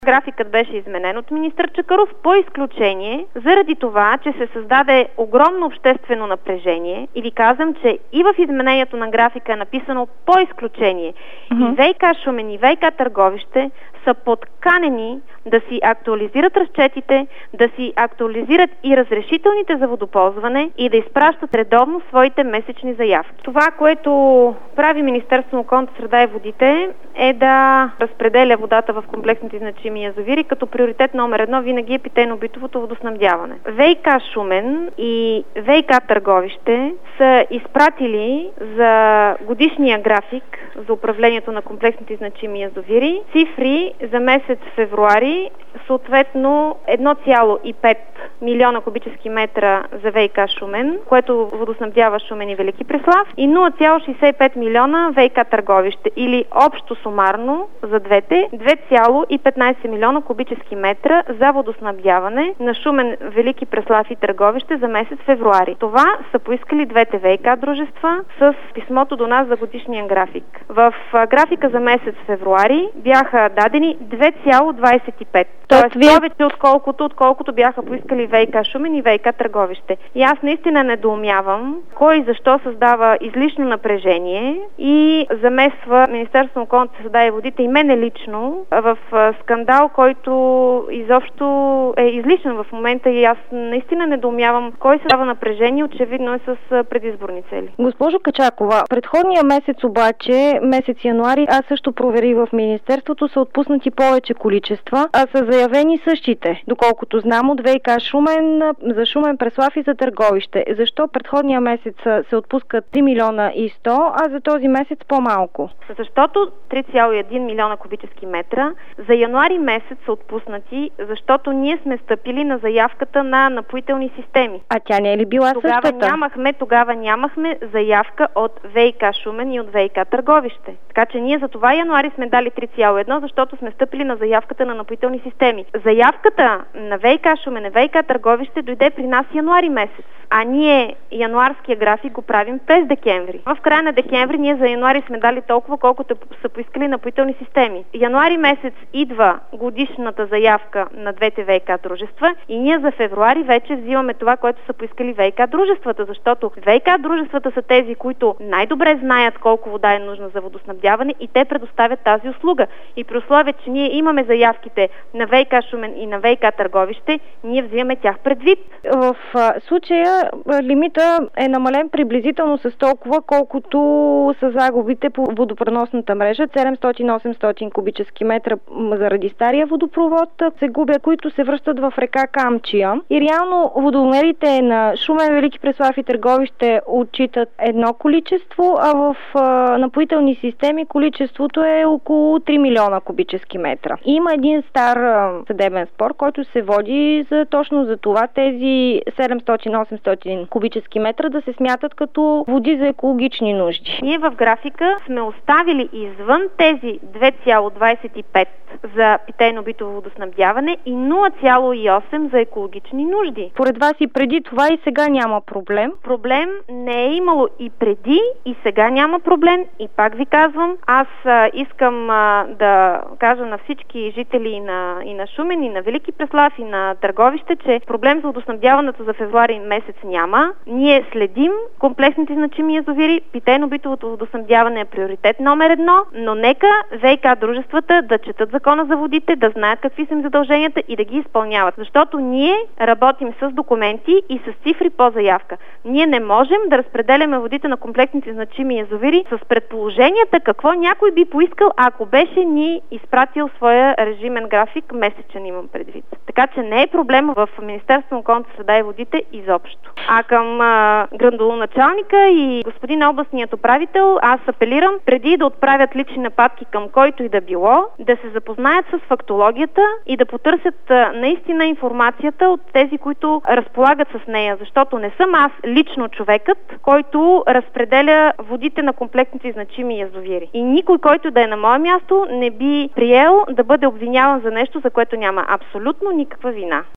Графикът беше изменен от министър Чакъров по изключение, заради това, че се създаде огромно обществено напрежение. И ви казвам, че и в изменението на графика е написано по изключение. И ВиК Шумен и ВиК Търговище са подканени да си актуализират разчетите, да си актуализират и разрешителните за водоползване и да изпращат редовно своите месечни заявки. Това, което прави Министерството на околната среда и водите, е да разпределя водата в комплексните значими язовири, като приоритет номер 1 винаги е питейно-битовото водоснабдяване. ВиК Шумен и ВиК Търговище са изпратили за годишния график за управлението на комплексните значими язовири цифри за месец февруари, съответно 1,5 милиона кубически метра за ВиК Шумен, което водоснабдява Шумен и Велики Преслав, и 0,65 милиона ВиК Търговище, или общо сумарно за двете 2,15 милиона кубически метра за водоснабдяване на Шумен, Велики Преслав и Търговище за месец февруари. Това са поискали двете ВиК дружества с писмото до нас за годишния график. В графика за месец февруари бяха дадени 2,25. Тоест повече отколкото бяха поискали ВиК Шумен и ВиК Търговище. И аз наистина недоумявам кой и защо създава излишно напрежение и замесва Министерството на околната среда и водите и мене лично в скандал, който изобщо е излишен в момента, и аз наистина недоумявам кой създава напрежение, очевидно е с предизборни цели. Госпожо Качакова, предходния месец обаче, месец януари, аз също проверих в Министерството, са отпуснати повече количества, а са заявени същите, доколкото знам, от ВиК Шумен, за Шумен, Преслав и за Търговище. Защо предходния месец се отпускат 3 милиона и 100, а за този месец по-малко? Защото 3,1 милиона кубически метра за януари месец са отпуснати, защото ние сме стъпили на заявката на Напоителни системи. А тя не е ли била същата? Тогава нямахме заявка от ВиК Шумен и от ВиК Търговище. Така че ние за това януари сме дали 3,1, защото сме стъпили на заявката на Напоителни системи. Заявката на ВиК Шумен и ВиК Търговище дойде при нас януари месец, а ние януарския график го правим през декември. В края на декември ние за януари сме дали толкова, колкото са поискали Напоителни системи. Януари месец идва годишната заявка на двете ВиК дружества и ние за февруари вече взимаме това, което са поискали ВиК дружествата, защото ВиК дружествата са тези, които най-добре знаят колко вода е нужна за водоснабдяване и те предоставят тази услуга. И при условие, че ние имаме заявките на ВиК Шумен и на ВиК Търговище, ние взимаме тях предвид. В случая лимита е намален приблизително с толкова, колкото са загубите по водопреносната мрежа. 700-800 кубически метра заради стария водопровод се губят, които се връщат в река Камчия. И реално водомерите на Шумен, Велики Преслав и Търговище отчитат едно количество, а в напоителни системи количеството е около 3 милиона кубически метра. И има един стар съдебен спор, който се води точно за това тези 700-800 кубически метра да се смятат като води за екологични нужди. Ние в графика сме оставили извън тези 2,25 за питейно-битово водоснабдяване и 0,8 за екологични нужди. Поред вас и преди това и сега няма проблем? Проблем не е имало и преди, и сега няма проблем. И пак ви казвам, аз искам да кажа на всички жители и на Шумен, и на Велики Преслав, и на Търговище, че проблем за водоснабдяването за февруари месец няма. Ние следим комплексните значими язовири, питейно-битовото водоснабдяване е приоритет номер 1, но нека ВиК дружествата да четат закона за водите, да знаят какви са им задълженията и да ги изпълняват. Защото ние работим с документи и с цифри по заявка. Ние не можем да разпределяме водите на комплексните значими язовири с предположенията какво някой би поискал, ако беше ни изпратил своя режимен график, месечен имам предвид. Така че не е проблем в Министерството на околната среда и водите изобщо. А към градоначалника и господин областният управител аз апелирам, преди да отправят лични нападки към който и да било, да се запознаят с фактологията и да потърсят наистина информацията от тези, които разполагат с нея, защото не съм аз лично човекът, който разпределя водите на комплексните значими язовири. И никой, който да е на мое място, не би приел да бъде обвиняван за нещо, за което няма абсолютно никаква вина.